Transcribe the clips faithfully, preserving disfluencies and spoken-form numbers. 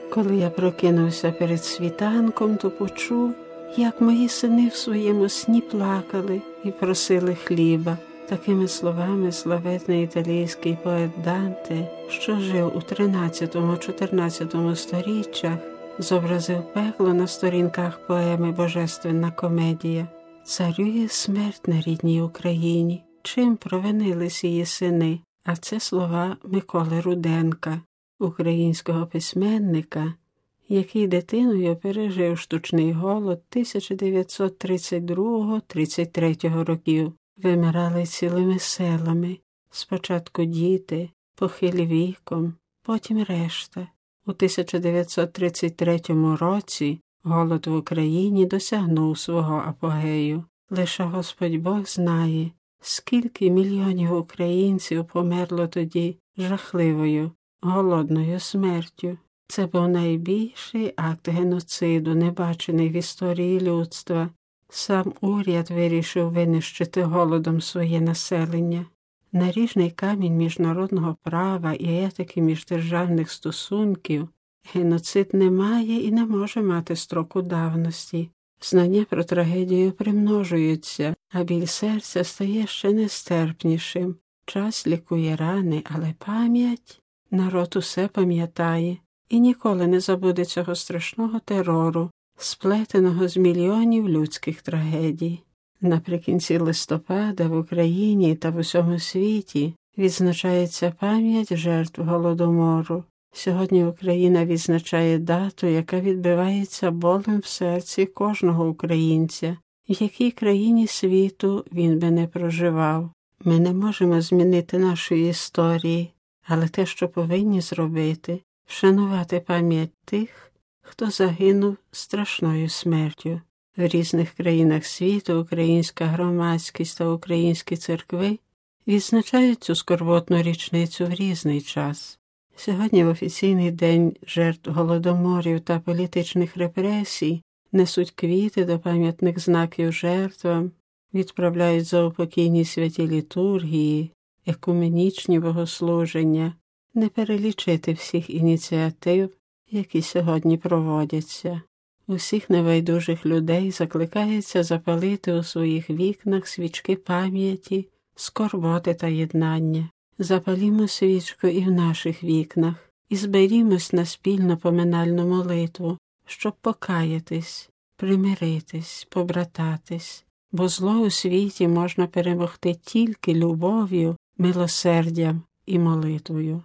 Коли я прокинувся перед світанком, то почув, як мої сини в своєму сні плакали і просили хліба. Такими словами славетний італійський поет Данте, що жив у тринадцятому-чотирнадцятому сторіччях, зобразив пекло на сторінках поеми «Божественна комедія». Царює смерть на рідній Україні. Чим провинились її сини? А це слова Миколи Руденка, українського письменника, який дитиною пережив штучний голод тисяча дев'ятсот тридцять другого - тридцять третього років. Вимирали цілими селами. Спочатку діти, похилі віком, потім решта. У тисяча дев'ятсот тридцять третьому році голод в Україні досягнув свого апогею. Лише Господь Бог знає, скільки мільйонів українців померло тоді жахливою, голодною смертю. Це був найбільший акт геноциду, небачений в історії людства. Сам уряд вирішив винищити голодом своє населення. Наріжний камінь міжнародного права і етики міждержавних стосунків, геноцид не має і не може мати строку давності. Знання про трагедію примножуються, а біль серця стає ще нестерпнішим. Час лікує рани, але пам'ять, народ усе пам'ятає і ніколи не забуде цього страшного терору, сплетеного з мільйонів людських трагедій. Наприкінці листопада в Україні та в усьому світі відзначається пам'ять жертв Голодомору. Сьогодні Україна відзначає дату, яка відбивається болем в серці кожного українця, в якій країні світу він би не проживав. Ми не можемо змінити нашої історії, але те, що повинні зробити – вшанувати пам'ять тих, хто загинув страшною смертю. В різних країнах світу українська громадськість та українські церкви відзначають цю скорботну річницю в різний час. Сьогодні в офіційний день жертв голодоморів та політичних репресій несуть квіти до пам'ятних знаків жертвам, відправляють заупокійні святі літургії, екуменічні богослуження, не перелічити всіх ініціатив, які сьогодні проводяться. Усіх небайдужих людей закликається запалити у своїх вікнах свічки пам'яті, скорботи та єднання. Запалімо свічку і в наших вікнах, і зберімось на спільну поминальну молитву, щоб покаятись, примиритись, побрататись, бо зло у світі можна перемогти тільки любов'ю, милосердям і молитвою.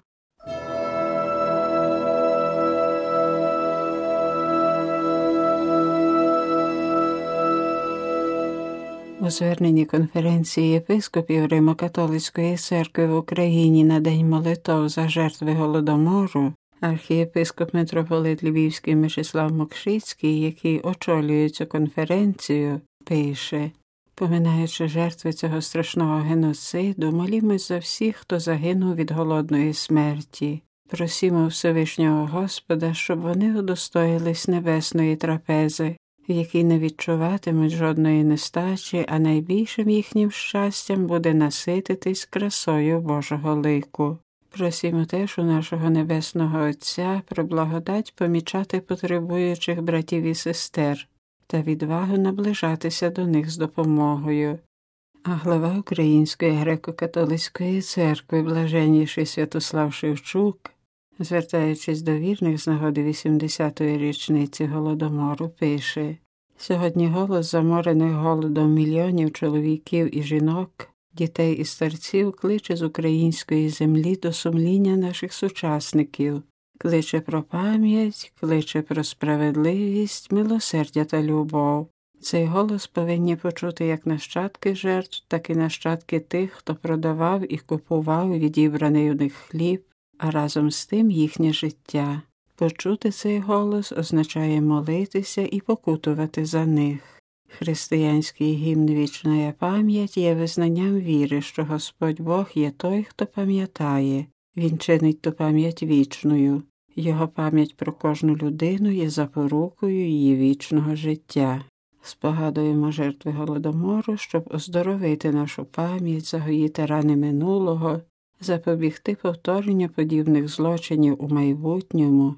У зверненні Конференції єпископів Римо-католицької церкви в Україні на День молитов за жертви Голодомору архієпископ митрополит Львівський Мечислав Мокшицький, який очолює цю конференцію, пише: «Поминаючи жертви цього страшного геноциду, молімось за всіх, хто загинув від голодної смерті. Просімо Всевишнього Господа, щоб вони удостоїлись небесної трапези, в якій не відчуватимуть жодної нестачі, а найбільшим їхнім щастям буде насититись красою Божого лику. Просімо теж у нашого Небесного Отця про благодать помічати потребуючих братів і сестер та відвагу наближатися до них з допомогою». А глава Української греко-католицької церкви, блаженніший Святослав Шевчук, звертаючись до вірних з нагоди вісімдесятої річниці Голодомору, пише: «Сьогодні голос заморених голодом мільйонів чоловіків і жінок, дітей і старців кличе з української землі до сумління наших сучасників, кличе про пам'ять, кличе про справедливість, милосердя та любов. Цей голос повинні почути як нащадки жертв, так і нащадки тих, хто продавав і купував відібраний у них хліб, а разом з тим їхнє життя. Почути цей голос означає молитися і покутувати за них. Християнський гімн «Вічна пам'ять» є визнанням віри, що Господь Бог є той, хто пам'ятає. Він чинить ту пам'ять вічною. Його пам'ять про кожну людину є запорукою її вічного життя. Спогадуємо жертви Голодомору, щоб оздоровити нашу пам'ять, загоїти рани минулого, запобігти повторенню подібних злочинів у майбутньому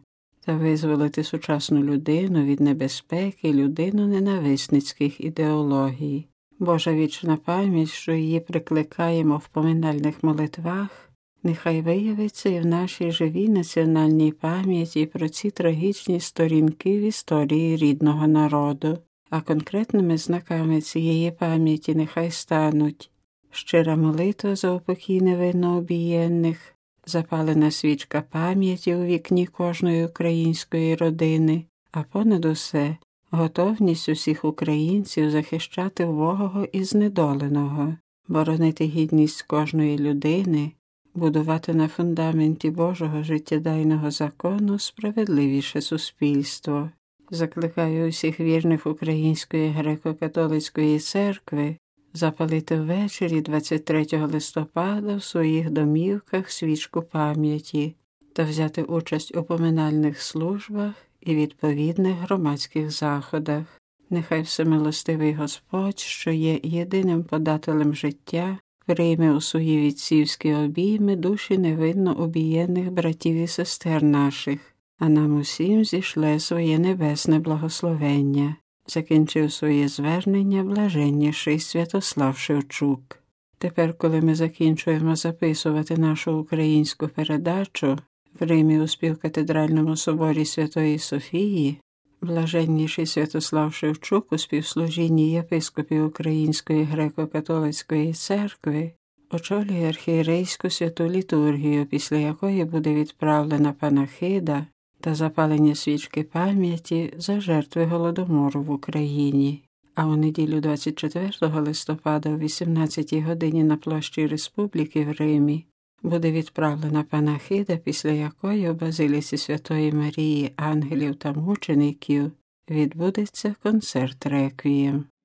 та визволити сучасну людину від небезпеки людино-ненависницьких ідеологій. Божа вічна пам'ять, що її прикликаємо в поминальних молитвах, нехай виявиться і в нашій живій національній пам'яті про ці трагічні сторінки в історії рідного народу, а конкретними знаками цієї пам'яті нехай стануть щира молитва за упокій невинно обієнних, запалена свічка пам'яті у вікні кожної української родини, а понад усе готовність усіх українців захищати убогого і знедоленого, боронити гідність кожної людини, будувати на фундаменті Божого життєдайного закону справедливіше суспільство. Закликаю усіх вірних Української греко-католицької церкви запалити ввечері двадцять третього листопада в своїх домівках свічку пам'яті та взяти участь у поминальних службах і відповідних громадських заходах. Нехай всемилостивий Господь, що є єдиним подателем життя, прийме у свої відцівські обійми душі невинно обієнних братів і сестер наших, а нам усім зішле своє небесне благословення. Закінчив своє звернення блаженніший Святослав Шевчук. Тепер, коли ми закінчуємо записувати нашу українську передачу в Римі у співкатедральному соборі Святої Софії, блаженніший Святослав Шевчук у співслужінні єпископів Української греко-католицької церкви очолює архієрейську святу літургію, після якої буде відправлена панахида та запалення свічки пам'яті за жертви Голодомору в Україні. А у неділю двадцять четвертого листопада о вісімнадцятій годині на площі Республіки в Римі буде відправлена панахида, після якої у Базиліці Святої Марії Ангелів та Мучеників відбудеться концерт реквієм.